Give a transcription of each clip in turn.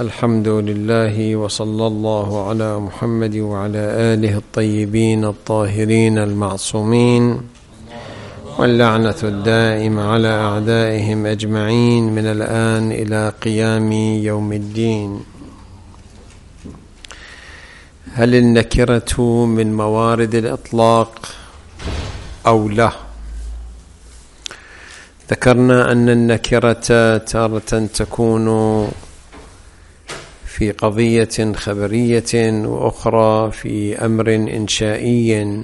الحمد لله وصلى الله على محمد وعلى آله الطيبين الطاهرين المعصومين، واللعنة الدائمة على أعدائهم أجمعين من الآن إلى قيام يوم الدين. هل النكرة من موارد الإطلاق أو لا؟ ذكرنا أن النكرة تارة تكون في قضية خبرية وأخرى في أمر إنشائي.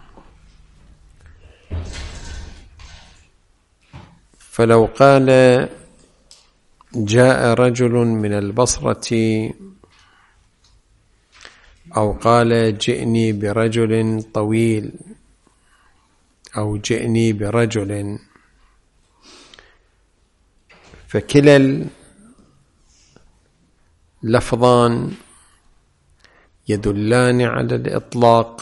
فلو قال جاء رجل من البصرة، أو قال جئني برجل طويل، أو جئني برجل، فكلا اللفظان يدلان على الإطلاق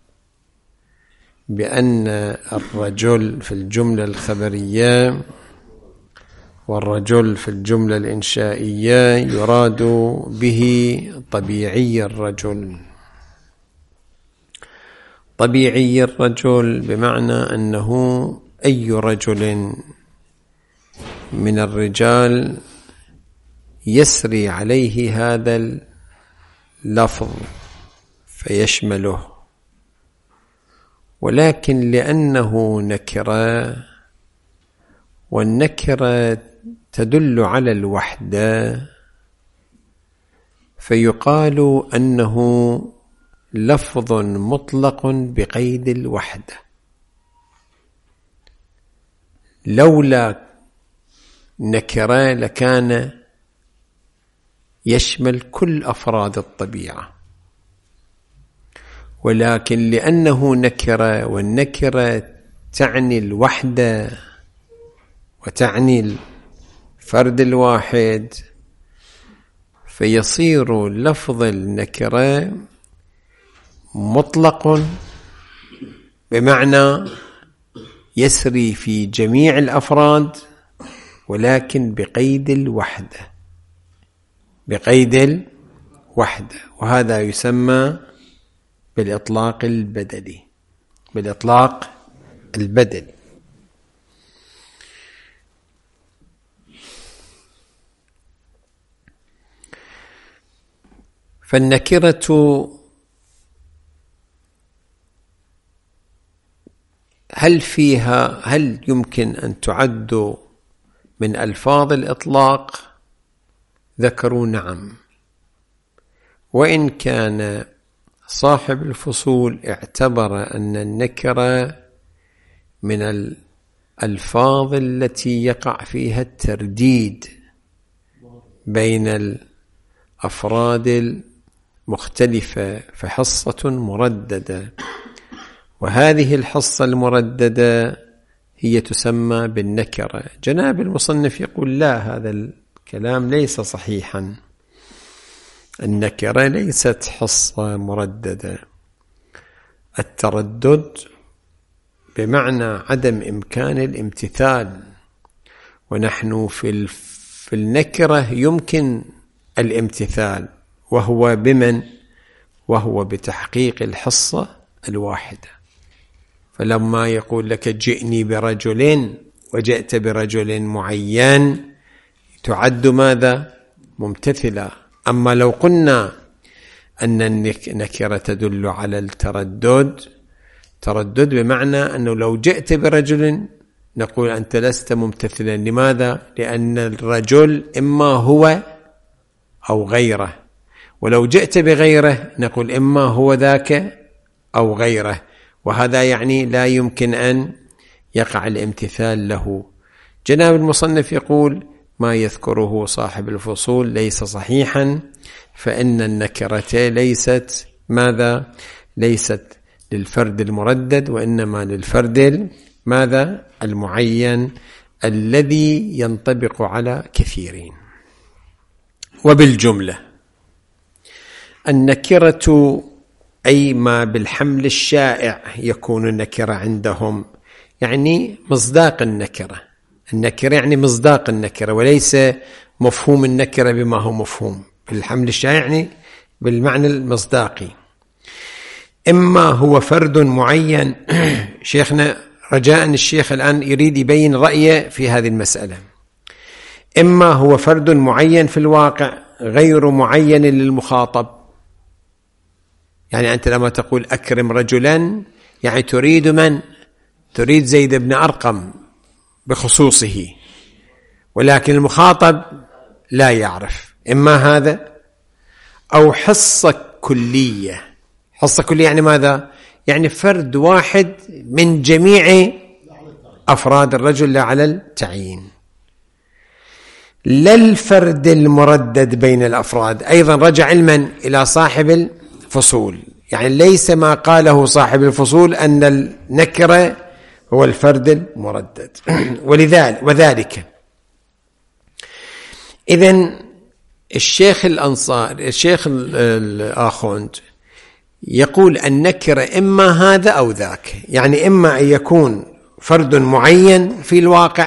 بأن الرجل في الجملة الخبرية والرجل في الجملة الإنشائية يراد به طبيعي الرجل. طبيعي الرجل بمعنى أنه أي رجل من الرجال يسري عليه هذا اللفظ فيشمله، ولكن لأنه نكرة، والنكرة تدل على الوحدة، فيقال أنه لفظ مطلق بقيد الوحدة. لولا نكرة لكان يشمل كل أفراد الطبيعة، ولكن لأنه نكرة، والنكرة تعني الوحدة وتعني الفرد الواحد، فيصير لفظ النكرة مطلق بمعنى يسري في جميع الأفراد، ولكن بقيد الوحدة، بقيد الوحدة. وهذا يسمى بالإطلاق البدلي، بالإطلاق البدلي. فالنكرة هل يمكن أن تعد من ألفاظ الإطلاق؟ ذكروا نعم، وإن كان صاحب الفصول اعتبر أن النكرة من الألفاظ التي يقع فيها الترديد بين الأفراد المختلفة، فحصة مرددة، وهذه الحصة المرددة هي تسمى بالنكرة. جناب المصنف يقول لا، هذا الكلام ليس صحيحا، النكرة ليست حصة مرددة. التردد بمعنى عدم إمكان الامتثال، ونحن في النكرة يمكن الامتثال، وهو بمن؟ وهو بتحقيق الحصة الواحدة. فلما يقول لك جئني برجل وجئت برجل معين تعد ماذا؟ ممتثلة. أما لو قلنا أن النكرة تدل على التردد، تردد بمعنى أنه لو جئت برجل نقول أنت لست ممتثلا. لماذا؟ لأن الرجل إما هو أو غيره، ولو جئت بغيره نقول إما هو ذاك أو غيره، وهذا يعني لا يمكن أن يقع الامتثال له. جناب المصنف يقول ما يذكره صاحب الفصول ليس صحيحا، فإن النكرة ليست ماذا؟ ليست للفرد المردد، وإنما للفرد ماذا؟ المعين الذي ينطبق على كثيرين. وبالجملة النكرة أي ما بالحمل الشائع يكون النكرة عندهم، يعني مصداق النكرة. النكرة يعني مصداق النكرة، وليس مفهوم النكرة بما هو مفهوم. بالحمل الشائع يعني بالمعنى المصداقي. إما هو فرد معين، شيخنا رجاء الشيخ الآن يريد يبين رأيه في هذه المسألة. إما هو فرد معين في الواقع غير معين للمخاطب، يعني أنت لما تقول أكرم رجلا يعني تريد من؟ تريد زيد بن أرقم بخصوصه، ولكن المخاطب لا يعرف. إما هذا أو حصة كلية. حصة كلية يعني ماذا؟ يعني فرد واحد من جميع أفراد الرجل لا على التعيين، لا الفرد المردد بين الأفراد. أيضا رجع علما إلى صاحب الفصول، يعني ليس ما قاله صاحب الفصول أن النكرة هو الفرد المردد. وذلك إذن الشيخ الآخوند يقول النكرة إما هذا أو ذاك، يعني إما أن يكون فرد معين في الواقع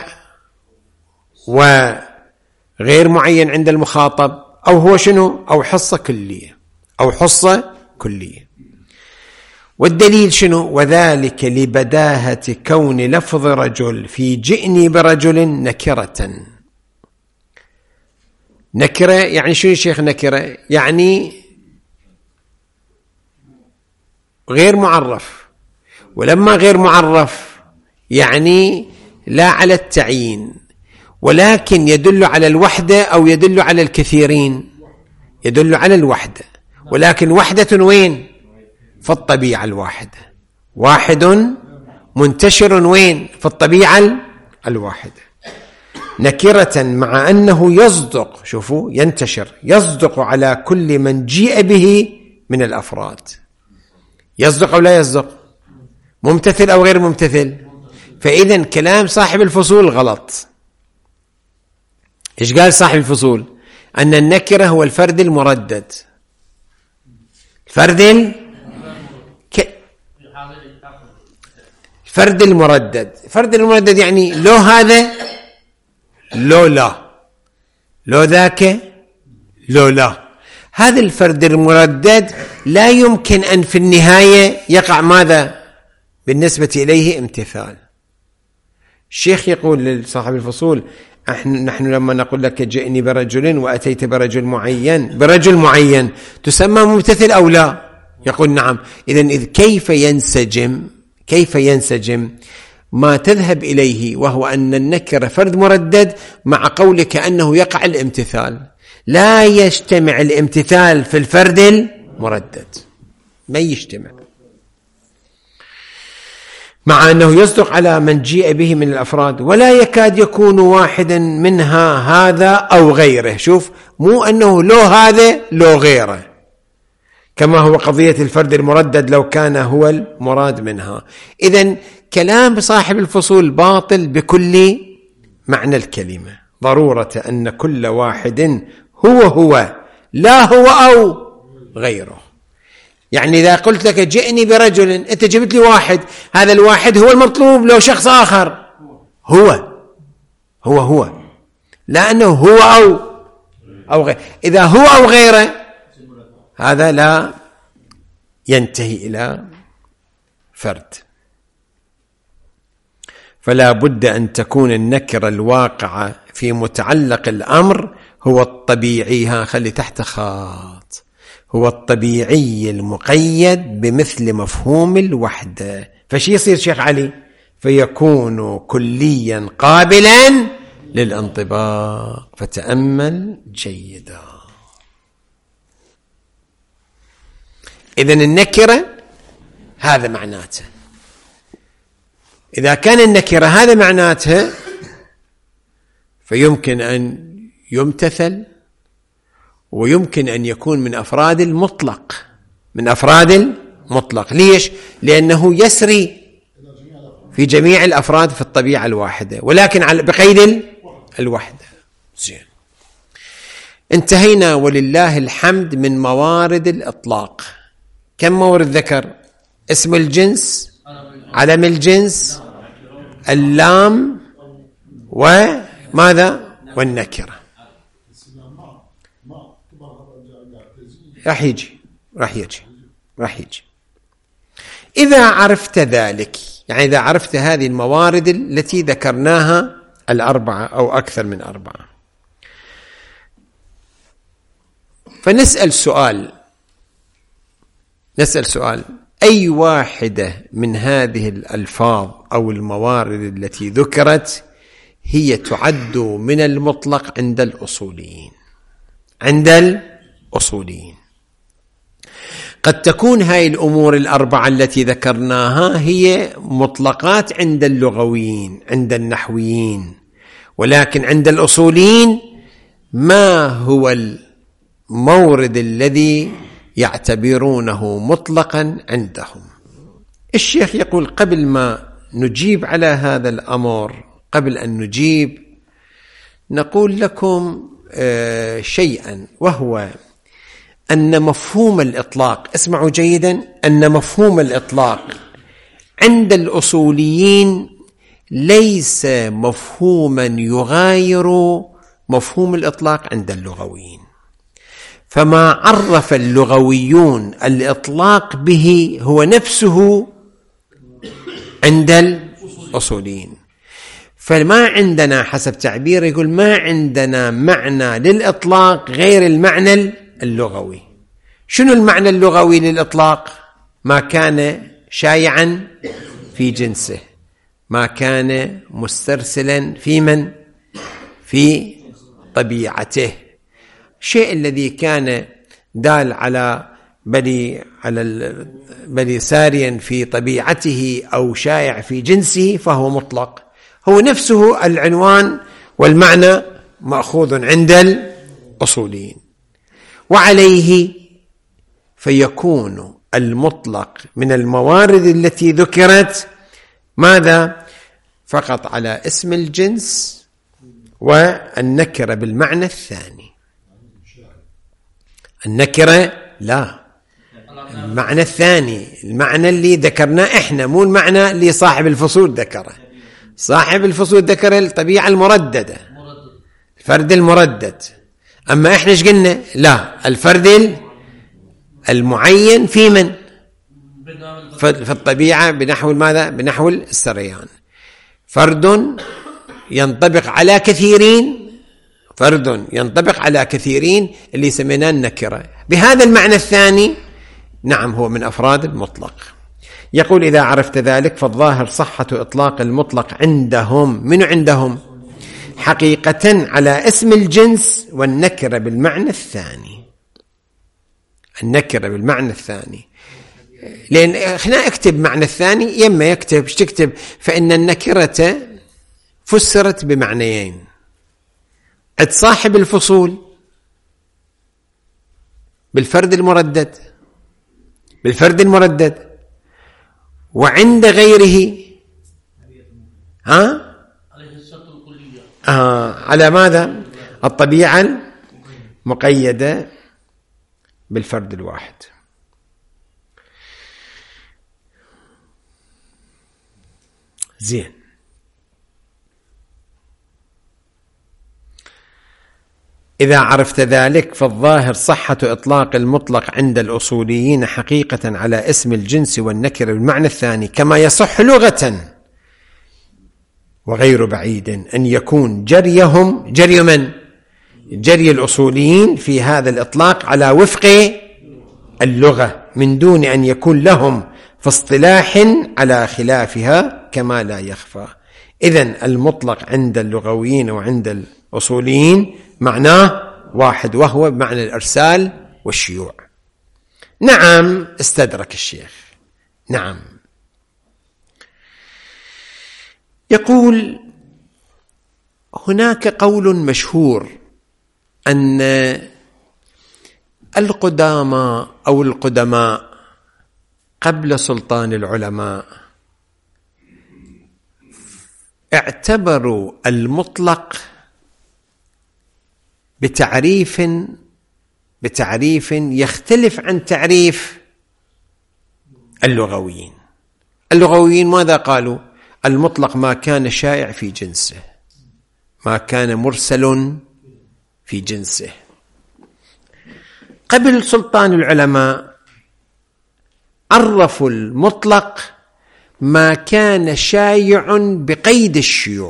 وغير معين عند المخاطب، أو هو شنو؟ أو حصة كلية، أو حصة كلية. والدليل شنو؟ وذلك لبداهة كون لفظ رجل في جئني برجل نكرة. نكرة يعني شنو شيخ نكرة؟ يعني غير معرف، ولما غير معرف يعني لا على التعيين، ولكن يدل على الوحدة أو يدل على الكثيرين. يدل على الوحدة، ولكن وحدة وين؟ في الطبيعة الواحدة. واحد منتشر وين؟ في الطبيعة الواحدة. نكرة مع أنه يصدق، شوفوا ينتشر، يصدق على كل من جيء به من الأفراد. يصدق أو لا يصدق؟ ممتثل أو غير ممتثل؟ فإذا كلام صاحب الفصول غلط. إيش قال صاحب الفصول؟ أن النكرة هو الفرد المردد. الفرد المردد يعني لو هذا لو لا، لو ذاك لو لا. هذا الفرد المردد لا يمكن أن في النهاية يقع ماذا بالنسبة إليه؟ امتثال. الشيخ يقول لصاحب الفصول نحن لما نقول لك جئني برجل وأتيت برجل معين تسمى ممتثل أو لا؟ يقول نعم. إذن كيف ينسجم ما تذهب إليه وهو أن النكرة فرد مردد مع قولك أنه يقع الامتثال؟ لا يجتمع الامتثال في الفرد المردد، ما يجتمع، مع أنه يصدق على من جيء به من الأفراد، ولا يكاد يكون واحدا منها هذا أو غيره. شوف، مو أنه لو هذا لو غيره، كما هو قضية الفرد المردد لو كان هو المراد منها. إذن كلام صاحب الفصول باطل بكل معنى الكلمة. ضرورة أن كل واحد هو لا هو أو غيره. يعني إذا قلت لك جئني برجل، أنت جبت لي واحد، هذا الواحد هو المطلوب لو شخص آخر هو لأنه هو أو غير. إذا هو أو غيره هذا لا ينتهي إلى فرد. فلا بد أن تكون النكرة الواقعة في متعلق الأمر هو الطبيعي، خلي تحت خاط، هو الطبيعي المقيد بمثل مفهوم الوحدة. فشي يصير شيخ علي؟ فيكون كليا قابلا للانطباق. فتأمل جيدا. إذن النكرة هذا معناته. إذا كان النكرة هذا معناتها فيمكن أن يمتثل، ويمكن أن يكون من أفراد المطلق. ليش؟ لأنه يسري في جميع الأفراد في الطبيعة الواحدة، ولكن بقيد الوحدة. زين، انتهينا ولله الحمد من موارد الإطلاق. كم مورد ذكر؟ اسم الجنس، علم الجنس، اللام، وماذا؟ والنكرة. راح يجي. إذا عرفت ذلك، يعني إذا عرفت هذه الموارد التي ذكرناها 4 أو أكثر من 4، فنسأل سؤال: أي واحدة من هذه الألفاظ أو الموارد التي ذكرت هي تعد من المطلق عند الأصوليين؟ قد تكون هاي الأمور 4 التي ذكرناها هي مطلقات عند اللغويين، عند النحويين، ولكن عند الأصوليين ما هو المورد الذي يعتبرونه مطلقا عندهم؟ الشيخ يقول: قبل ما نجيب على هذا الأمر، قبل أن نجيب، نقول لكم شيئا، وهو أن مفهوم الإطلاق، اسمعوا جيدا، أن مفهوم الإطلاق عند الأصوليين ليس مفهوما يغاير مفهوم الإطلاق عند اللغويين. فما عرف اللغويون الإطلاق به هو نفسه عند الأصوليين. فما عندنا، حسب تعبير يقول، ما عندنا معنى للإطلاق غير المعنى اللغوي. شنو المعنى اللغوي للإطلاق؟ ما كان شائعا في جنسه، ما كان مسترسلا في طبيعته، الشيء الذي كان دال على بل ساريا في طبيعته أو شائع في جنسه فهو مطلق. هو نفسه العنوان والمعنى مأخوذ عند الأصوليين، وعليه فيكون المطلق من الموارد التي ذكرت ماذا؟ فقط على اسم الجنس والنكرة بالمعنى الثاني. النكرة لا، المعنى الثاني، المعنى اللي ذكرناه احنا، مو المعنى اللي صاحب الفصول ذكره. صاحب الفصول ذكر الطبيعة المرددة، الفرد المردد، أما إحنا إيش قلنا؟ لا، الفرد المعين في من؟ في الطبيعة، بنحو ماذا؟ بنحو السريان. فرد ينطبق على كثيرين، فرد ينطبق على كثيرين اللي سميناه النكرة. بهذا المعنى الثاني نعم هو من أفراد المطلق. يقول: إذا عرفت ذلك فالظاهر صحة إطلاق المطلق عندهم، من عندهم؟ حقيقة على اسم الجنس والنكرة بالمعنى الثاني. النكرة بالمعنى الثاني، لأن احنا اكتب معنى الثاني، يما يكتب ايش تكتب؟ فإن النكرة فسرت بمعنيين عند صاحب الفصول بالفرد المردد، وعند غيره على ماذا؟ الطبيعة المقيدة بالفرد الواحد. زين، إذا عرفت ذلك فالظاهر صحة إطلاق المطلق عند الأصوليين حقيقة على اسم الجنس والنكرة بالمعنى الثاني، كما يصح لغة، وغير بعيد أن يكون جريهم جري من؟ جري الأصوليين في هذا الإطلاق على وفق اللغة، من دون أن يكون لهم في اصطلاح على خلافها، كما لا يخفى. إذن المطلق عند اللغويين وعند الأصوليين معناه واحد، وهو بمعنى الإرسال والشيوع. نعم، استدرك الشيخ. نعم، يقول: هناك قول مشهور أن القدامى أو القدماء قبل سلطان العلماء اعتبروا المطلق بتعريف يختلف عن تعريف اللغويين. اللغويين ماذا قالوا؟ المطلق ما كان شائع في جنسه، ما كان مرسل في جنسه. قبل سلطان العلماء عرفوا المطلق ما كان شائع بقيد الشيوع،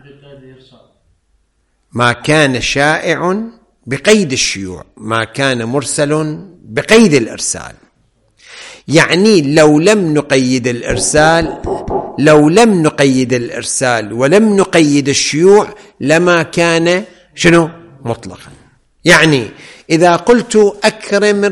ما كان شائع بقيد الشيوع، ما كان مرسل بقيد الإرسال. يعني لو لم نقيد الإرسال ولم نقيد الشيوع لما كان شنو؟ مطلقا. يعني إذا قلت أكرم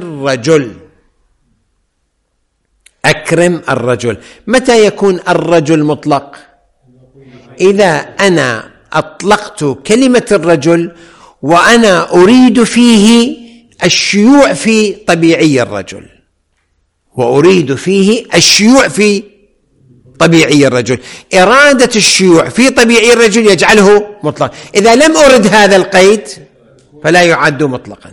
الرجل، متى يكون الرجل مطلق؟ إذا أنا أطلقت كلمة الرجل وأنا أريد فيه الشيوع في طبيعي الرجل، إرادة الشيوع في طبيعي الرجل يجعله مطلق. إذا لم أرد هذا القيد فلا يعد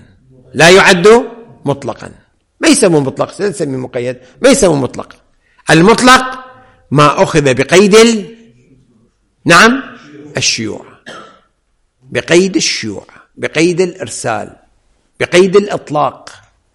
مطلقا، ما يسمى مطلق، سنسمي مقيد، ما يسمى مطلق. المطلق ما أخذ بقيد الشيوع، بقيد الإرسال، بقيد الإطلاق.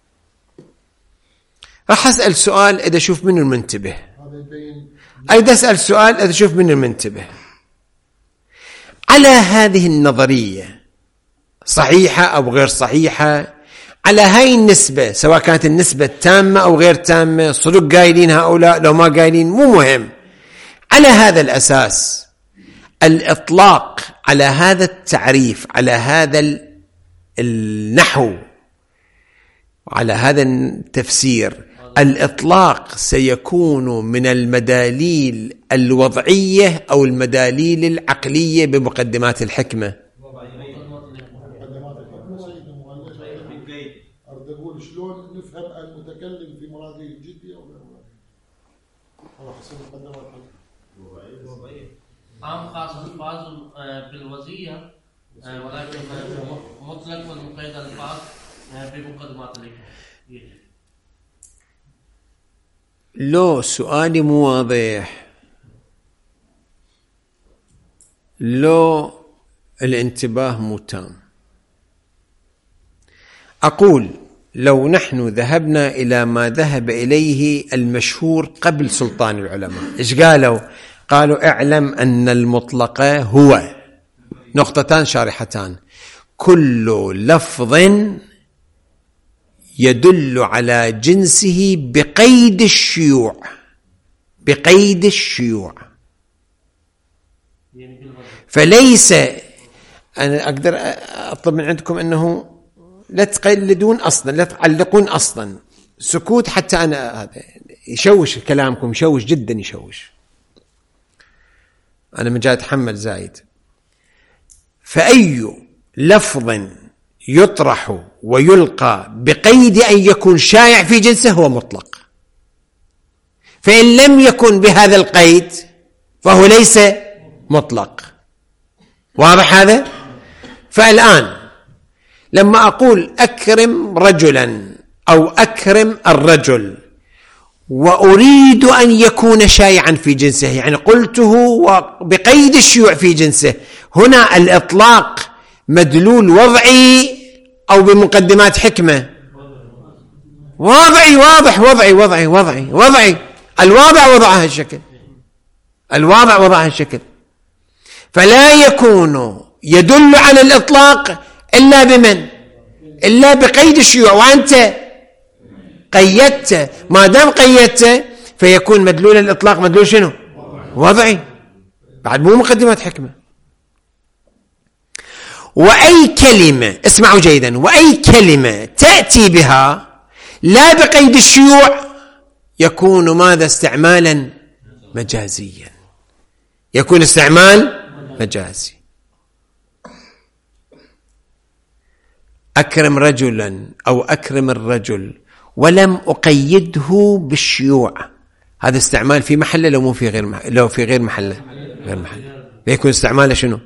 راح أسأل سؤال إذا أشوف منه المنتبه، أيضا أسأل سؤال إذا أشوف منه المنتبه. على هذه النظرية صحيحة أو غير صحيحة، على هاي النسبة، سواء كانت النسبة تامة أو غير تامة، صدق قايلين هؤلاء لو ما قايلين مو مهم، على هذا الأساس الإطلاق على هذا التعريف، على هذا النحو، على هذا التفسير، الإطلاق سيكون من المداليل الوضعية أو المداليل العقلية بمقدمات الحكمة. شلون نفهم المتكلم في مراده الجدي أو لا؟ على حسب مقدمات الوضعية. عام خاص الفاظ بالوضعية، ولكن مطلق والمقيد الفاظ بمقدمات الحكمة. لو سؤالي مو واضح، لو الانتباه مو تام، أقول لو نحن ذهبنا إلى ما ذهب إليه المشهور قبل سلطان العلماء، إيش قالوا؟ قالوا اعلم أن المطلق هو نقطتان شارحتان: كل لفظ يدل على جنسه بقيد الشيوع. فليس، أنا أقدر أطلب من عندكم أنه لا تقلدون أصلا، لا تعلقون أصلا، سكوت حتى أنا هذا يشوش كلامكم، يشوش جدا، يشوش. أنا من جاي أتحمل زايد. فأي لفظ يطرح ويلقى بقيد أن يكون شائع في جنسه هو مطلق، فإن لم يكن بهذا القيد فهو ليس مطلق. واضح هذا؟ فالآن لما أقول أكرم رجلا أو أكرم الرجل وأريد أن يكون شائعا في جنسه، يعني قلته بقيد الشيوع في جنسه، هنا الإطلاق مدلول وضعي أو بمقدمات حكمة؟ وضعي. الواضع وضعها الشكل، فلا يكون يدل على الإطلاق إلا بمن؟ إلا بقيد الشيوع، وأنت قيدت. ما دام قيدت فيكون مدلول الإطلاق مدلول شنو؟ وضعي، بعد مو مقدمات حكمة. وأي كلمة، اسمعوا جيدا، وأي كلمة تأتي بها لا بقيد الشيوع يكون ماذا؟ استعمالا مجازيا، يكون استعمال مجازي. أكرم رجلا أو أكرم الرجل ولم أقيده بالشيوع، هذا استعمال في محله لو مو في غير محله؟ لو في غير محله، غير محله، يكون استعماله شنو؟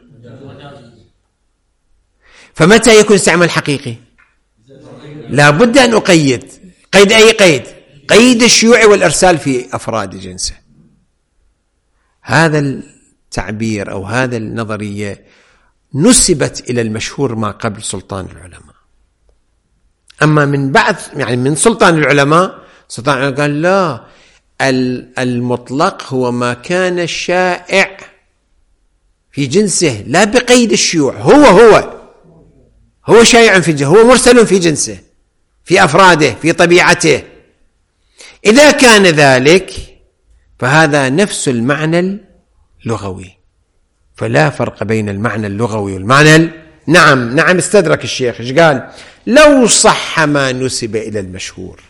فمتى يكون استعمال حقيقي؟ لا بد أن أقيد. قيد أي قيد؟ قيد الشيوع والإرسال في أفراد جنسه. هذا التعبير أو هذا النظرية نسبت إلى المشهور ما قبل سلطان العلماء. أما من بعض يعني من سلطان العلماء قال لا، المطلق هو ما كان شائع في جنسه لا بقيد الشيوع، هو شائع في جنسه، هو مرسل في جنسه، في أفراده، في طبيعته. إذا كان ذلك فهذا نفس المعنى اللغوي، فلا فرق بين المعنى اللغوي والمعنى نعم استدرك الشيخ. ايش قال؟ لو صح ما نسب إلى المشهور.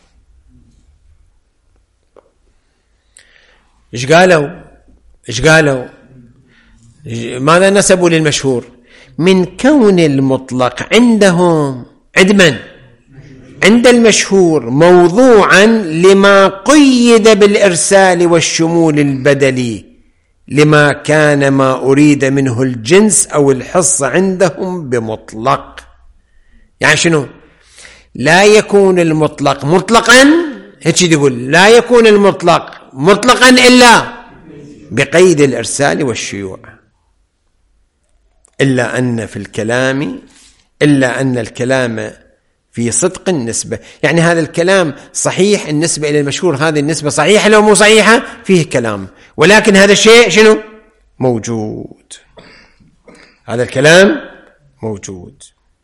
ايش قالوا ماذا نسبوا للمشهور؟ من كون المطلق عندهم عند المشهور موضوعا لما قيد بالإرسال والشمول البدلي، لما كان ما أريد منه الجنس أو الحص عندهم بمطلق. يعني شنو؟ لا يكون المطلق مطلقا، هيك يقول لا يكون المطلق مطلقا إلا بقيد الإرسال والشيوع، إلا أن الكلام في صدق النسبة. يعني هذا الكلام صحيح النسبة إلى المشهور، هذه النسبة صحيحة لو مو صحيحة فيه كلام، ولكن هذا الشيء شنو؟ موجود، هذا الكلام موجود.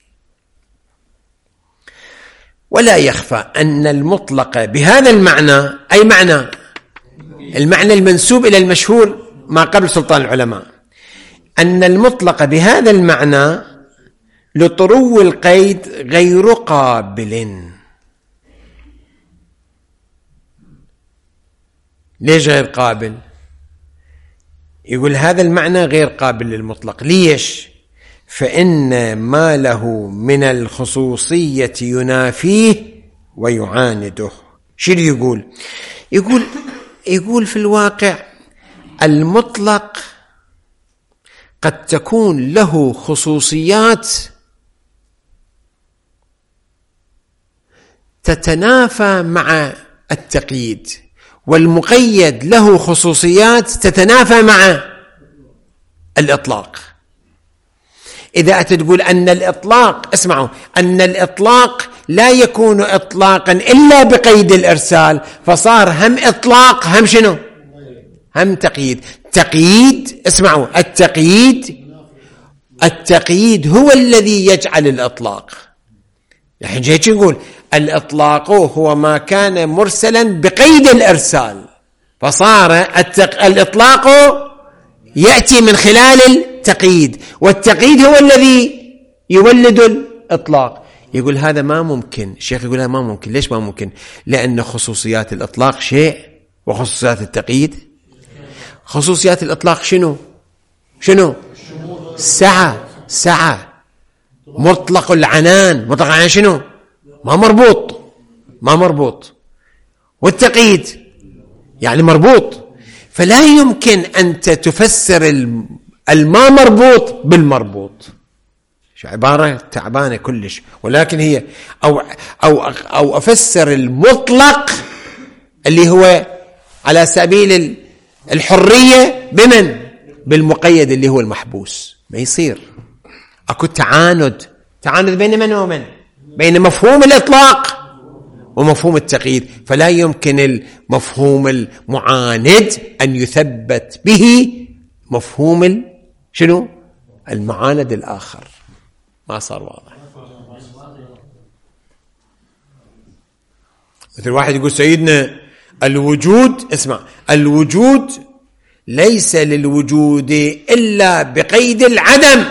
ولا يخفى أن المطلق بهذا المعنى، أي معنى المعنى المنسوب إلى المشهور ما قبل سلطان العلماء، أن المطلق بهذا المعنى لطرو القيد غير قابل. ليش غير قابل؟ يقول هذا المعنى غير قابل للمطلق. ليش؟ فإن ما له من الخصوصية ينافيه ويعانده. شو يقول في الواقع المطلق قد تكون له خصوصيات تتنافى مع التقييد، والمقيد له خصوصيات تتنافى مع الإطلاق. إذا تقول أن الإطلاق، اسمعوا، أن الإطلاق لا يكون إطلاقا إلا بقيد الإرسال، فصار هم إطلاق هم شنو؟ هم تقييد. اسمعوا، التقييد هو الذي يجعل الإطلاق. يعني هيك نقول الإطلاق هو ما كان مرسلا بقيد الإرسال، فصار الإطلاق يأتي من خلال التقييد، والتقييد هو الذي يولد الإطلاق. يقول هذا ما ممكن. الشيخ يقول هذا ما ممكن. ليش ما ممكن؟ لأن خصوصيات الإطلاق شيء وخصوصيات التقييد. خصوصيات الإطلاق شنو؟ سعة. مطلق العنان شنو؟ ما مربوط. والتقييد يعني مربوط. فلا يمكن أن تفسر الما مربوط بالمربوط. عبارة تعبانة كلش. ولكن هي أو أفسر المطلق اللي هو على سبيل الحرية بالمقيد اللي هو المحبوس. ما يصير. أكو تعاند بين من ومن؟ بين مفهوم الإطلاق ومفهوم التقييد. فلا يمكن المفهوم المعاند أن يثبت به مفهوم شنو؟ المعاند الآخر. ما صار واضح. مثل واحد يقول سيدنا الوجود، اسمع، الوجود ليس للوجود إلا بقيد العدم،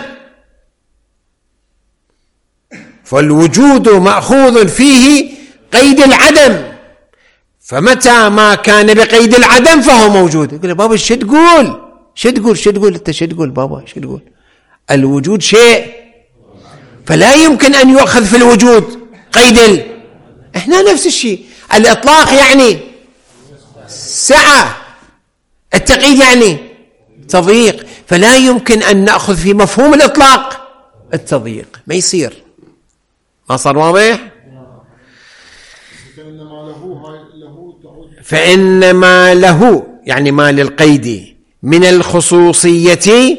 فالوجود مأخوذ فيه قيد العدم، فمتى ما كان بقيد العدم فهو موجود. يقول له بابا شو تقول انت؟ شو تقول بابا؟ شو تقول؟ الوجود شيء، فلا يمكن أن يؤخذ في الوجود قيد احنا نفس الشيء. الإطلاق يعني سعة، التقييد يعني تضييق، فلا يمكن أن نأخذ في مفهوم الإطلاق التضييق. ما يصير. ما صار واضح؟ فإنما له يعني ما للقيد من الخصوصية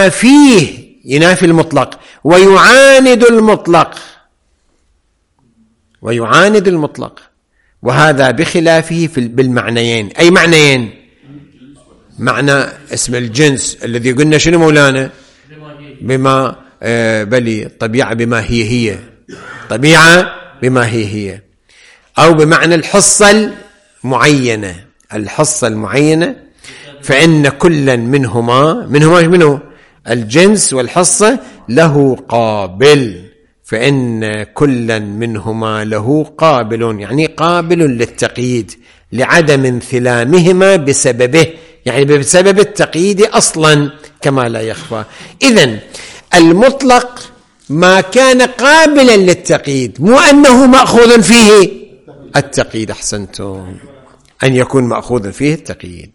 ينافي المطلق ويعاند المطلق. ويعاند المطلق، وهذا بخلافه بالمعنيين. أي معنيين؟ معنى اسم الجنس الذي قلنا شنو مولانا؟ بما بلي الطبيعة بما هي طبيعة بما هي، أو بمعنى الحصة المعينة، فإن كلا منهما الجنس والحصة له قابل، فإن كلا منهما له قابل، يعني قابل للتقييد لعدم انثلامهما بسببه، يعني بسبب التقييد أصلا كما لا يخفى. إذن المطلق ما كان قابلا للتقييد، مو أنه مأخوذ فيه التقييد، أحسنتم، أن يكون مأخوذ فيه التقييد.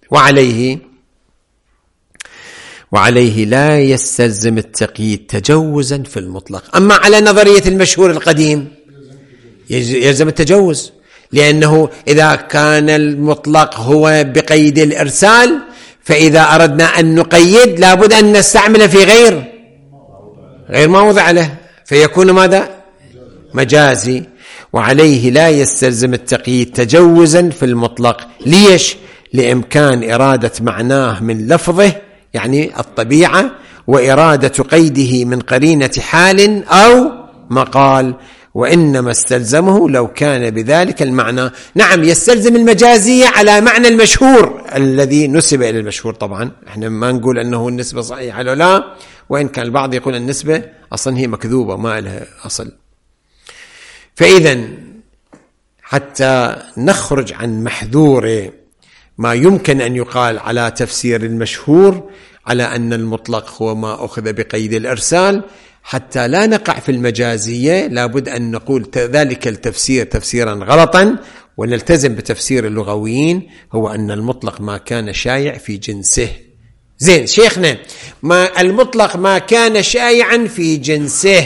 وعليه لا يستلزم التقييد تجوزا في المطلق. أما على نظرية المشهور القديم يلزم التجوز، لأنه إذا كان المطلق هو بقيد الإرسال، فإذا أردنا أن نقيد لابد أن نستعمل في غير ما وضع له، فيكون ماذا؟ مجازي. وعليه لا يستلزم التقييد تجوزا في المطلق. ليش؟ لإمكان إرادة معناه من لفظه، يعني الطبيعة، وإرادة قيده من قرينة حال أو مقال، وإنما استلزمه لو كان بذلك المعنى. نعم، يستلزم المجازية على معنى المشهور الذي نسب إلى المشهور. طبعا احنا ما نقول أنه النسبة صحيحة ولا لا، وإن كان البعض يقول النسبة أصلا هي مكذوبة ما لها أصل. فإذا حتى نخرج عن محذور ما يمكن أن يقال على تفسير المشهور على أن المطلق هو ما أخذ بقيد الإرسال، حتى لا نقع في المجازية لابد أن نقول ذلك التفسير تفسيرا غلطا، ونلتزم بتفسير اللغويين، هو أن المطلق ما كان شايع في جنسه. زين شيخنا، ما المطلق ما كان شايعا في جنسه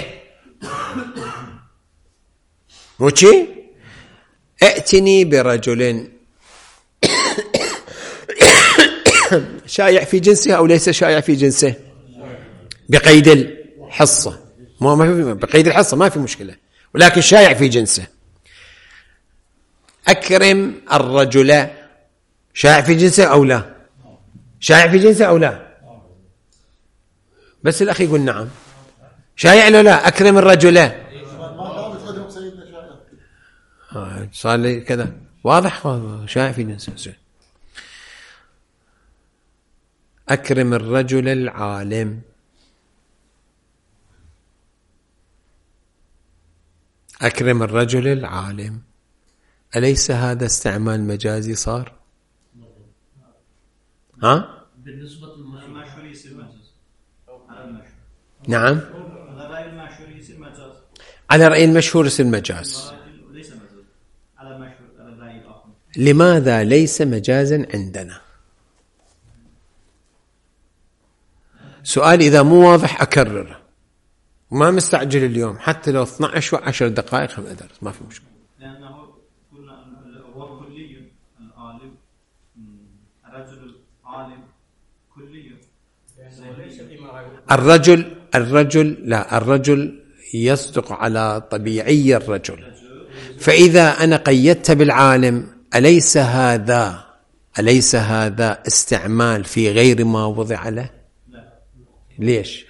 موشي؟ ائتني برجل شايع في جنسه أو ليس شايع في جنسه بقيد الحصة، ما في بقيد الحصة ما في مشكلة، ولكن شايع في جنسه. أكرم الرجل، شايع في جنسه أو لا؟ شايع في جنسه أو لا؟ بس الأخ يقول نعم. شايع ولا لا؟ أكرم الرجل صار لي كذا واضح، شايع في جنسه. أكرم الرجل العالم، أكرم الرجل العالم، أليس هذا استعمال مجازي صار؟ ها؟ بالنسبة للمشهور يصير مجاز. نعم، على رأي المشهور يصير مجاز. على رأي المشهور يصير مجاز. ليس مجاز على المشهور، على الرأي الآخر. لماذا ليس مجازا عندنا؟ سؤال إذا مو واضح أكرر، ما مستعجل اليوم، حتى لو 12 و10 دقائق هم أدرس ما في مشكلة. لأنه هو كلي العالم، الرجل العالم كلي. الرجل يصدق على طبيعي الرجل، فإذا أنا قيدت بالعالم أليس هذا استعمال في غير ما وضع له؟ ليش؟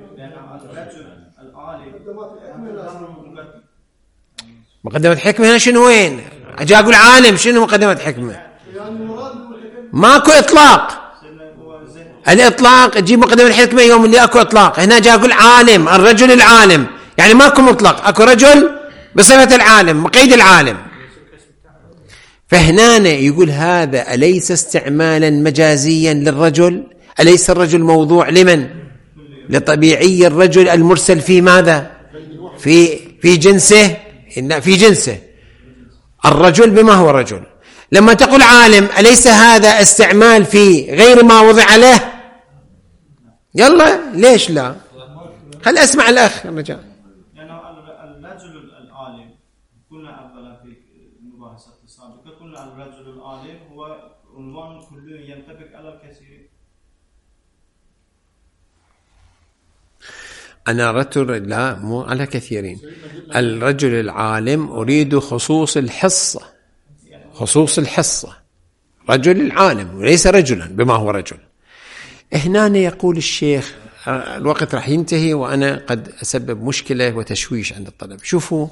مقدمة حكمة هنا شنو؟ وين أجي أقول عالم؟ شنو مقدمة حكمة؟ ماكو إطلاق. الإطلاق تجيب مقدمة الحكمة يوم اللي أكو إطلاق. هنا جاء أقول عالم، الرجل العالم، يعني ماكو مطلق، أكو رجل بصفة العالم، مقيد العالم. فهنا يقول هذا أليس استعمالا مجازيا للرجل؟ أليس الرجل موضوع لمن؟ لطبيعي الرجل المرسل في ماذا؟ في جنسه. في جنسه الرجل بما هو رجل. لما تقول عالم أليس هذا استعمال في غير ما وضع له؟ يلا ليش لا؟ خل أسمع الأخ الرجال. يعني الرجل العالم كنا أولا في المباحثات السابقة كنا الرجل العالم هو عنوان كلي ينطبق على الكثير. أنا رجل، لا مو على كثيرين. الرجل العالم أريد خصوص الحصة، خصوص الحصة، رجل العالم وليس رجلا بما هو رجل. هنا يقول الشيخ، الوقت راح ينتهي وأنا قد أسبب مشكلة وتشويش عند الطلب. شوفوا،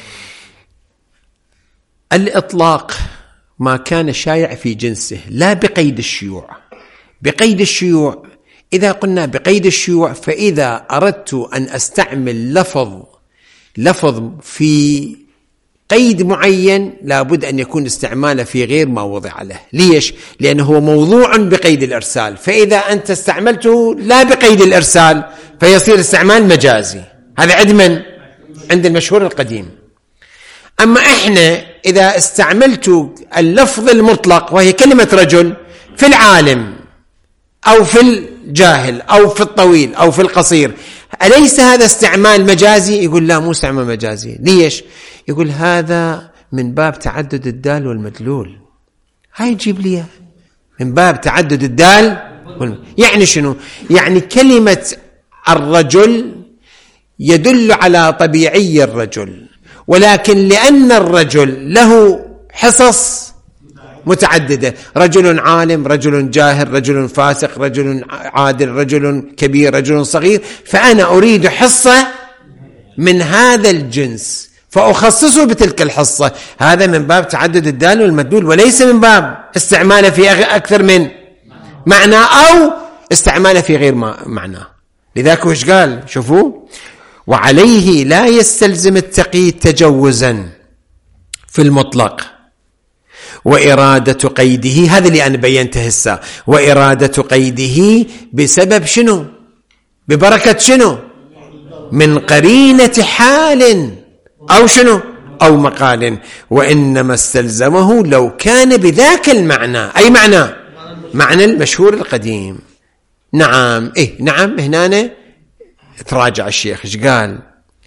الإطلاق ما كان شائع في جنسه لا بقيد الشيوع. بقيد الشيوع، إذا قلنا بقيد الشيوع، فإذا أردت أن أستعمل لفظ في قيد معين لابد أن يكون استعماله في غير ما وضع له. ليش؟ لأنه هو موضوع بقيد الإرسال، فإذا أنت استعملته لا بقيد الإرسال فيصير استعمال مجازي. هذا عند المشهور القديم. أما إحنا إذا استعملت اللفظ المطلق وهي كلمة رجل في العالم أو في الجاهل أو في الطويل أو في القصير، أليس هذا استعمال مجازي؟ يقول لا، مو استعمال مجازي. ليش؟ يقول هذا من باب تعدد الدال والمدلول. هاي يجيب لي من باب تعدد الدال يعني شنو؟ يعني كلمة الرجل يدل على طبيعي الرجل، ولكن لأن الرجل له حصص متعددة، رجل عالم، رجل جاهل، رجل فاسق، رجل عادل، رجل كبير، رجل صغير، فأنا أريد حصة من هذا الجنس فأخصصه بتلك الحصة. هذا من باب تعدد الدال والمدلول، وليس من باب استعماله في أكثر من معنى أو استعماله في غير معنى. لذلك وش قال؟ شوفوا، وعليه لا يستلزم التقييد تجوزا في المطلق وإرادة قيده. هذا اللي أنا بينته هسه. وإرادة قيده بسبب شنو؟ ببركة شنو؟ من قرينة حال أو شنو؟ أو مقال. وإنما استلزمه لو كان بذاك المعنى. أي معنى؟ معنى المشهور القديم. نعم، نعم. هنا تراجع الشيخ ايش قال؟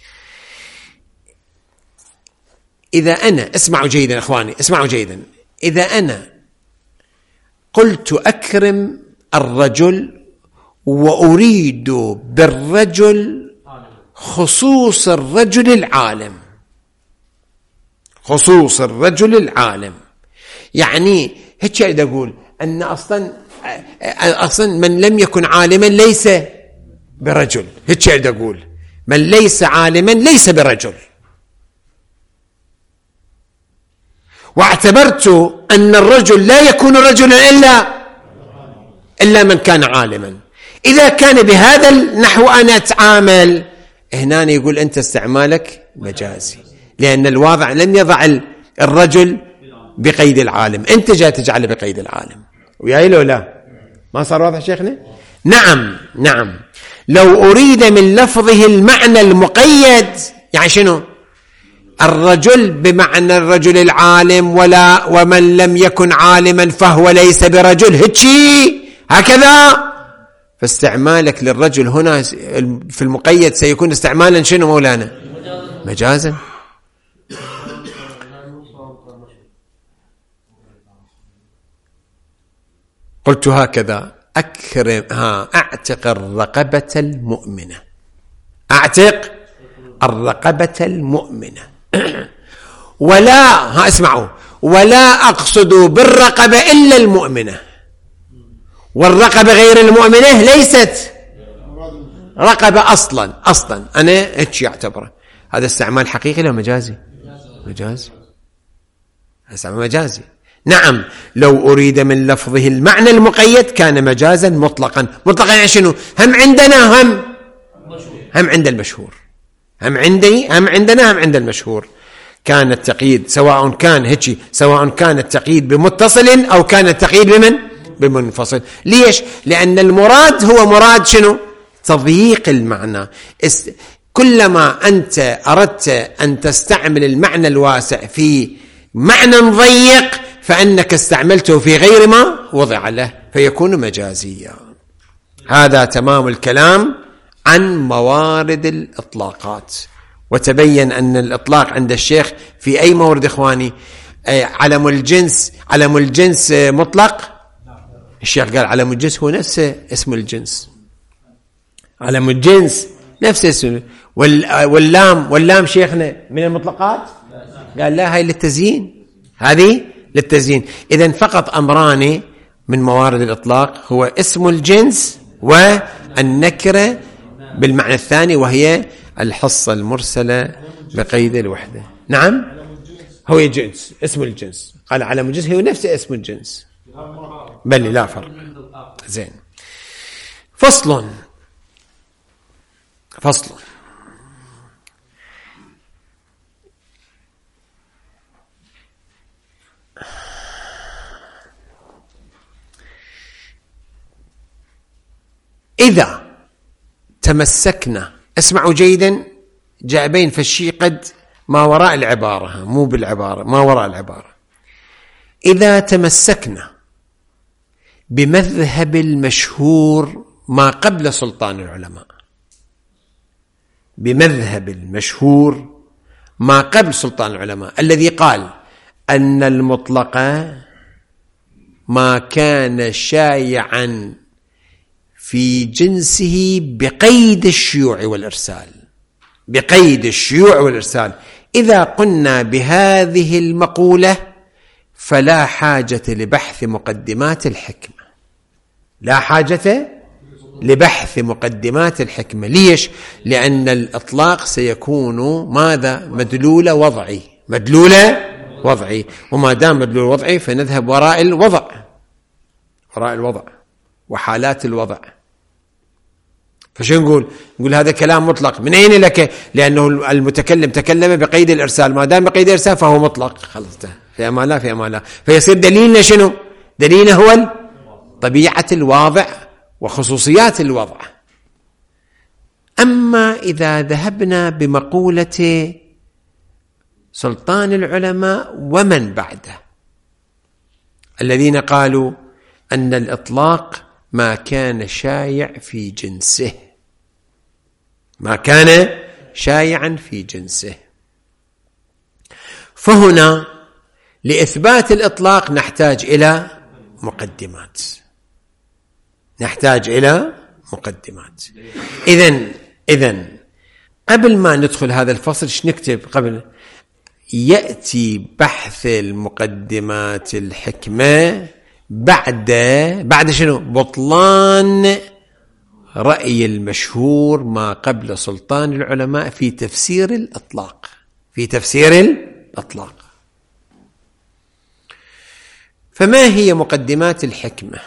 إذا أنا، اسمعوا جيدا إخواني، اسمعوا جيدا، إذا أنا قلت أكرم الرجل وأريد بالرجل خصوص الرجل العالم، خصوص الرجل العالم، يعني هيك أريد أقول أن أصلا من لم يكن عالما ليس برجل. هيك أريد أقول من ليس عالما ليس برجل. واعتبرت أن الرجل لا يكون رجلا إلا من كان عالما. إذا كان بهذا النحو أنا أتعامل، هنا يقول أنت استعمالك مجازي، لأن الواضع لم يضع الرجل بقيد العالم، أنت جاء تجعله بقيد العالم. وياي لو لا ما صار واضح شيخنا؟ نعم نعم. لو أريد من لفظه المعنى المقيد، يعني شنو؟ الرجل بمعنى الرجل العالم، ومن لم يكن عالما فهو ليس برجل، هيك هكذا. فاستعمالك للرجل هنا في المقيد سيكون استعمالا شنو مولانا؟ مجازا. قلت هكذا: أعتق الرقبة المؤمنة، أعتق الرقبة المؤمنة ولا اسمعوا، ولا أقصد بالرقبة إلا المؤمنة، والرقبة غير المؤمنة ليست رقبة أصلا أنا هيك أعتبره. هذا استعمال حقيقي ولا مجازي؟ مجازي، استعمال مجازي. نعم، لو أريد من لفظه المعنى المقيد كان مجازا مطلقا. مطلقا يعني شنو؟ هم عندنا هم عند المشهور، هم عندنا هم عند المشهور. كان التقييد سواء كان هيك، سواء كان التقييد بمتصل أو كان التقييد بمنفصل. ليش؟ لأن المراد هو مراد شنو؟ تضييق المعنى. كلما أنت أردت أن تستعمل المعنى الواسع في معنى ضيق فإنك استعملته في غير ما وضع له فيكون مجازيا. هذا تمام الكلام عن موارد الإطلاقات. وتبين أن الإطلاق عند الشيخ في أي مورد إخواني؟ علم الجنس مطلق. الشيخ قال علم الجنس هو نفسه اسم الجنس. علم الجنس نفس اسم. واللام شيخنا من المطلقات؟ قال لا، هاي للتزيين، هذه للتزيين. إذن فقط أمران من موارد الإطلاق، هو اسم الجنس والنكرة بالمعنى الثاني، وهي الحصة المرسلة بقيد الوحدة. نعم، هو جنس، اسم الجنس. قال علم الجنس هو نفس اسم الجنس، بل لا فرق. زين. فصل إذا تمسكنا، اسمعوا جيدا، جاء بين فالشي قد ما وراء العبارة، مو بالعبارة، ما وراء العبارة. إذا تمسكنا بمذهب المشهور ما قبل سلطان العلماء، بمذهب المشهور ما قبل سلطان العلماء الذي قال أن المطلق ما كان شائعا في جنسه بقيد الشيوع والإرسال، بقيد الشيوع والإرسال. إذا قلنا بهذه المقولة فلا حاجة لبحث مقدمات الحكمة، لا حاجة لبحث مقدمات الحكمة. ليش؟ لأن الإطلاق سيكون ماذا؟ مدلول وضعي، مدلول وضعي، وما دام مدلول وضعي فنذهب وراء الوضع، وراء الوضع وحالات الوضع. فشو نقول هذا كلام مطلق. من أين لك؟ لأنه المتكلم تكلم بقيد الإرسال، ما دام بقيد الإرسال فهو مطلق، خلص في أمان الله، في أمان الله. فيصير دليلنا شنو؟ دليلنا هو طبيعة الواضع وخصوصيات الوضع. أما إذا ذهبنا بمقولة سلطان العلماء ومن بعده الذين قالوا أن الإطلاق ما كان شايع في جنسه، ما كان شايعا في جنسه، فهنا لإثبات الإطلاق نحتاج إلى مقدمات، نحتاج إلى مقدمات. إذن قبل ما ندخل هذا الفصل ايش نكتب؟ قبل يأتي بحث المقدمات الحكمة بعد شنو؟ بطلان رأي المشهور ما قبل سلطان العلماء في تفسير الإطلاق، في تفسير الإطلاق. فما هي مقدمات الحكمة؟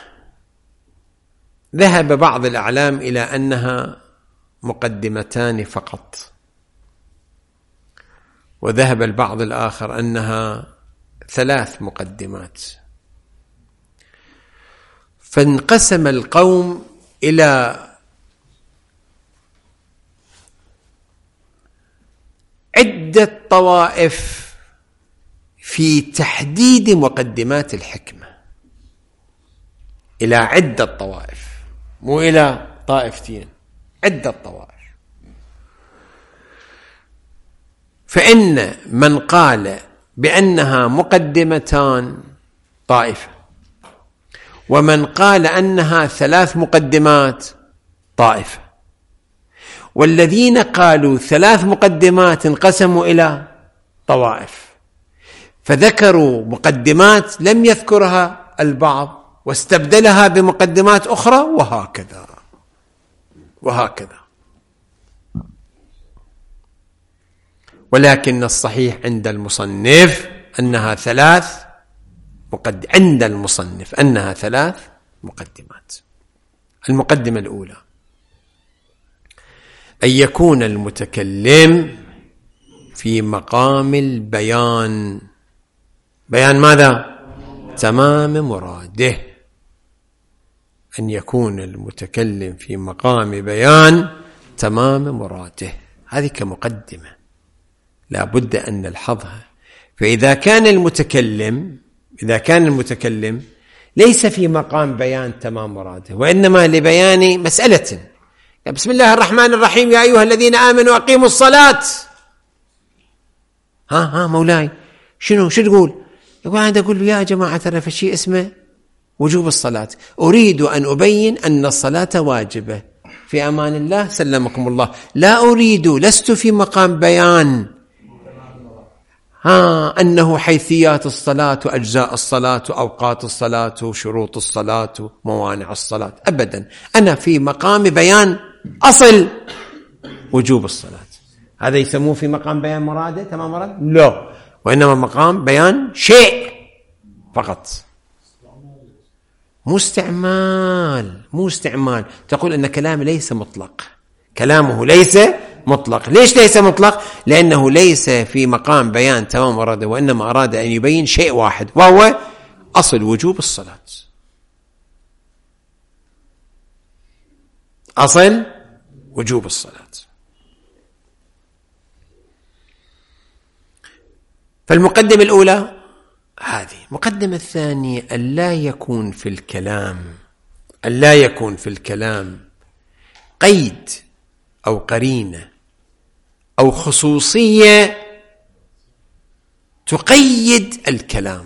ذهب بعض الأعلام إلى أنها مقدمتان فقط، وذهب البعض الآخر أنها 3 مقدمات. فانقسم القوم إلى عدة طوائف في تحديد مقدمات الحكمة، إلى عدة طوائف، مو إلى طائفتين، عدة طوائف. فإن من قال بأنها مقدمتان طائفة، ومن قال أنها 3 مقدمات طائفة، والذين قالوا 3 مقدمات انقسموا إلى طوائف، فذكروا مقدمات لم يذكرها البعض واستبدلها بمقدمات أخرى، وهكذا وهكذا. ولكن الصحيح عند المصنف أنها 3 عند المصنف أنها 3 مقدمات. المقدمة الأولى أن يكون المتكلم في مقام البيان، بيان ماذا؟ تمام مراده. أن يكون المتكلم في مقام بيان تمام مراده، هذه كمقدمة لا بد أن نلحظها. فإذا كان المتكلم ليس في مقام بيان تمام مراده، وإنما لبيان مسألة، بسم الله الرحمن الرحيم يا أيها الذين آمنوا أقيموا الصلاة، ها مولاي شنو تقول؟ يقول أقول له يا جماعة ترى في شيء اسمه وجوب الصلاة، أريد أن أبين أن الصلاة واجبة، في أمان الله سلمكم الله. لا أريد، لست في مقام بيان أنه حيثيات الصلاة وأجزاء الصلاة وأوقات الصلاة وشروط الصلاة وموانع الصلاة، أبدا. أنا في مقام بيان أصل وجوب الصلاة. هذا يسموه في مقام بيان مراده تمام مراد؟ لا، وإنما مقام بيان شيء فقط، مو استعمال. تقول أن كلامه ليس مطلق، كلامه ليس مطلق. ليش ليس مطلق؟ لأنه ليس في مقام بيان تمام مراده، وإنما أراد أن يبين شيء واحد، وهو أصل وجوب الصلاة. أصل وجوب الصلاة. فالمقدمة الأولى هذه. المقدمة الثانية ألا يكون في الكلام قيد أو قرينة أو خصوصية تقيد الكلام،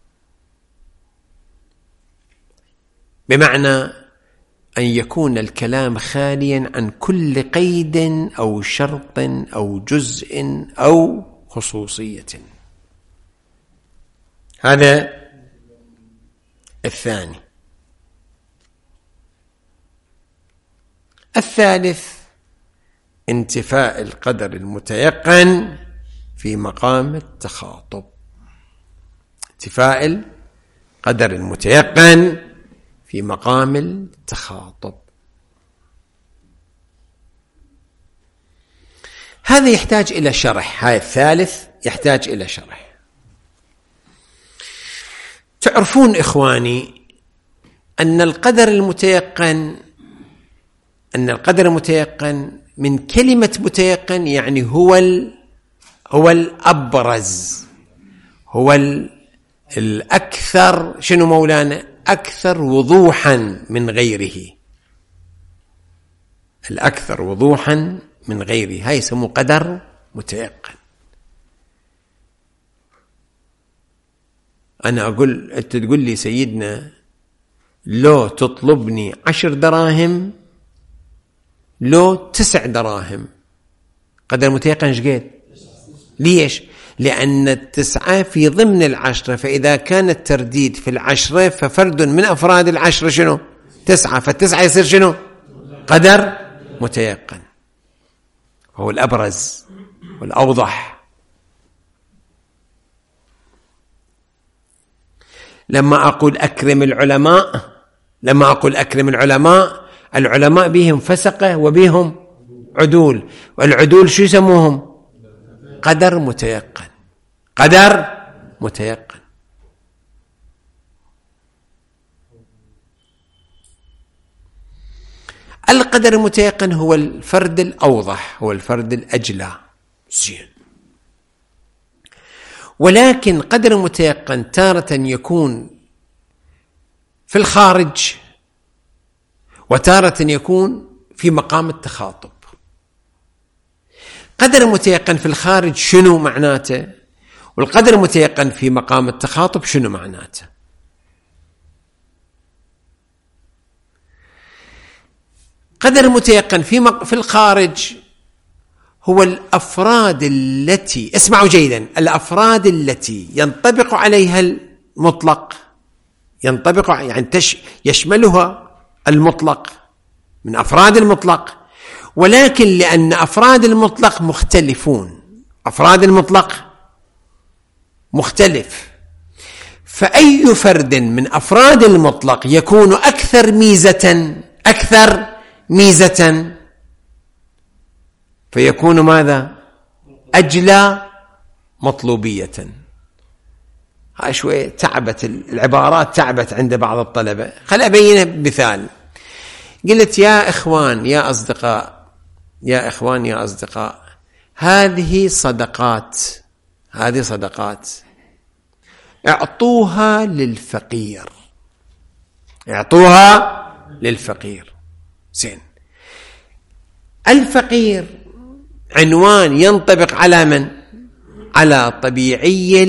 بمعنى أن يكون الكلام خاليا عن كل قيد أو شرط أو جزء أو خصوصية. هذا الثاني. الثالث انتفاء القدر المتيقن في مقام التخاطب. انتفاء القدر المتيقن في مقام التخاطب، هذا يحتاج إلى شرح. هذا الثالث يحتاج إلى شرح. تعرفون إخواني أن القدر المتيقن من كلمة متيقن يعني هو الأبرز، هو الأكثر. شنو مولانا؟ أكثر وضوحا من غيره، الأكثر وضوحا من غيره. هاي يسموه قدر متيقن. أنا أقول، أنت تقول لي سيدنا لو تطلبني 10 دراهم لو 9 دراهم، قدر متيقن ايش قال؟ ليش؟ لأن 9 في ضمن 10، فإذا كان الترديد في 10 ففرد من أفراد 10 شنو؟ 9، فال9 يصير شنو؟ قدر متيقن، هو الأبرز والأوضح. لما أقول أكرم العلماء، العلماء بهم فسقة وبهم عدول، والعدول شو يسموهم؟ قدر متيقن. القدر المتيقن هو الفرد الأوضح، هو الفرد الأجلى. زين. ولكن قدر متيقن تارة يكون في الخارج، وتارة يكون في مقام التخاطب. قدر متيقن في الخارج شنو معناته؟ والقدر متيقن في مقام التخاطب شنو معناته؟ قدر متيقن في الخارج هو الأفراد التي، اسمعوا جيدا، الأفراد التي ينطبق عليها المطلق، ينطبق يعني يشملها المطلق من أفراد المطلق، ولكن لأن أفراد المطلق مختلفون، أفراد المطلق مختلف، فأي فرد من أفراد المطلق يكون أكثر ميزة فيكون ماذا؟ أجلى مطلوبية. هاي شوية تعبت العبارات، تعبت عند بعض الطلبة. خل أبينها بمثال. قلت يا إخوان يا أصدقاء، هذه صدقات اعطوها للفقير. زين. الفقير عنوان ينطبق على من؟ على طبيعي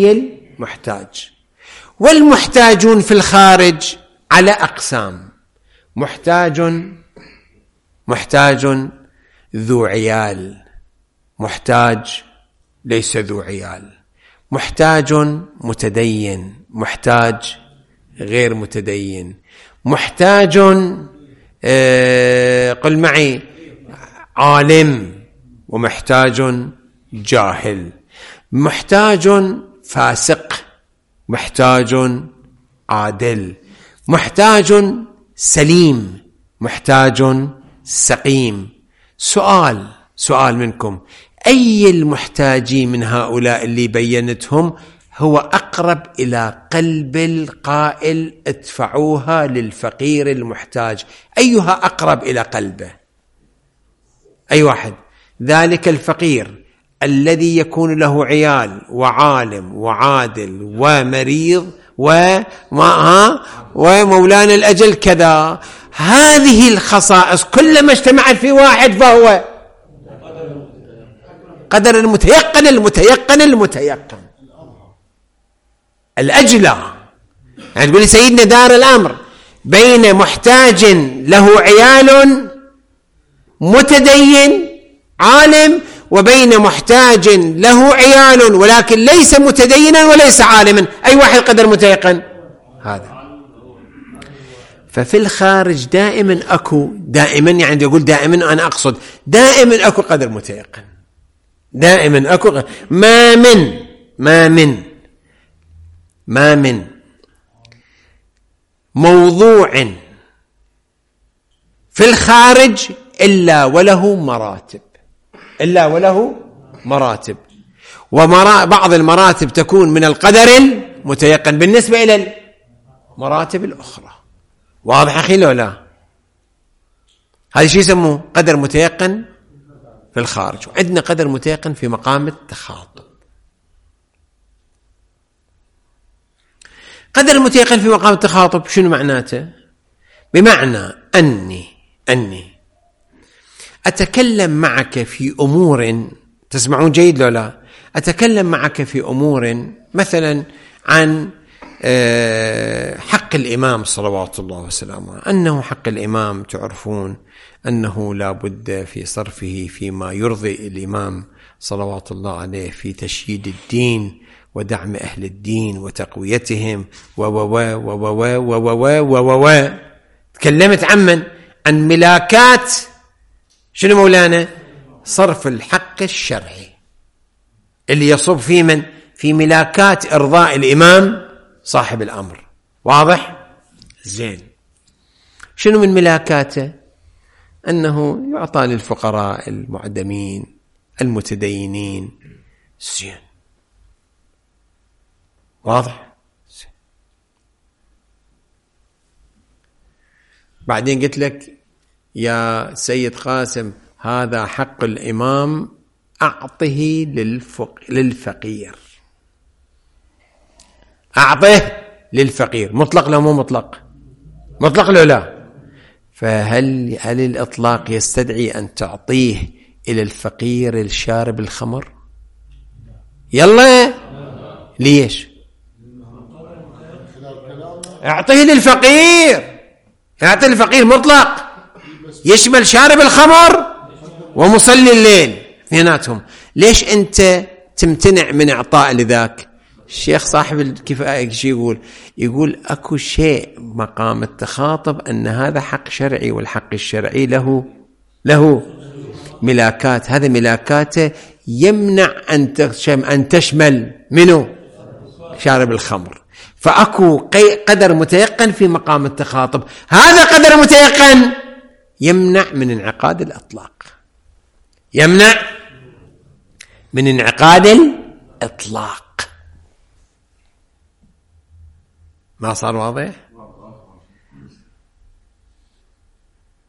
المحتاج، والمحتاجون في الخارج على أقسام. محتاج ذو عيال، محتاج ليس ذو عيال، محتاج متدين، محتاج غير متدين، محتاج قل معي عالم، ومحتاج جاهل، محتاج فاسق، محتاج عادل، محتاج سليم، محتاج سقيم. سؤال منكم، أي المحتاجين من هؤلاء اللي بينتهم هو أقرب إلى قلب القائل ادفعوها للفقير المحتاج؟ أيها أقرب إلى قلبه؟ أي واحد؟ ذلك الفقير الذي يكون له عيال وعالم وعادل ومريض ومولانا الأجل كذا. هذه الخصائص كلما اجتمعت في واحد فهو قدر المتيقن الأجلى. يعني تقول لي سيدنا دار الأمر بين محتاج له عيال متدين عالم، وبين محتاج له عيال ولكن ليس متدينا وليس عالما، أي واحد قدر متيقن؟ هذا. ففي الخارج دائما يعني يقول دائما، أنا أقصد دائما أكو قدر متيقن، دائما أكو. ما من موضوع في الخارج إلا وله مراتب، وبعض المراتب تكون من القدر المتيقن بالنسبة إلى المراتب الأخرى. واضح أخي لو لا؟ هذا شيء يسموه قدر متيقن في الخارج، وعندنا قدر متيقن في مقام التخاطب. قدر المتيقن في مقام التخاطب شنو معناته؟ بمعنى أني أتكلم معك في أمور، تسمعون جيد لو لا؟ أتكلم معك في أمور مثلا عن حق الإمام صلوات الله وسلامه، أنه حق الإمام تعرفون أنه لا بد في صرفه فيما يرضي الإمام صلوات الله عليه في تشييد الدين ودعم أهل الدين وتقويتهم تكلمت عن ملاكات شنو مولانا؟ صرف الحق الشرعي اللي يصب في من؟ في ملاكات إرضاء الإمام صاحب الأمر. واضح؟ زين. شنو من ملاكاته؟ أنه يعطى للفقراء المعدمين المتدينين. زين. واضح؟ زين. بعدين قلت لك يا سيد قاسم هذا حق الإمام أعطه للفقير، أعطه للفقير. مطلق لو مو مطلق؟ مطلق لو لا؟ فهل الإطلاق يستدعي أن تعطيه إلى الفقير الشارب الخمر؟ يلا ليش؟ أعطيه للفقير، أعطيه للفقير مطلق يشمل شارب الخمر ومصلي الليل اثنيناتهم. ليش أنت تمتنع من إعطاء لذاك؟ الشيخ صاحب الكفاية يقول أكو شيء مقام التخاطب أن هذا حق شرعي، والحق الشرعي له ملاكات، هذا ملاكاته يمنع أن تشمل منه شارب الخمر. فأكو قدر متيقن في مقام التخاطب، هذا قدر متيقن يمنع من انعقاد الإطلاق، يمنع من انعقاد الإطلاق. ما صار واضح؟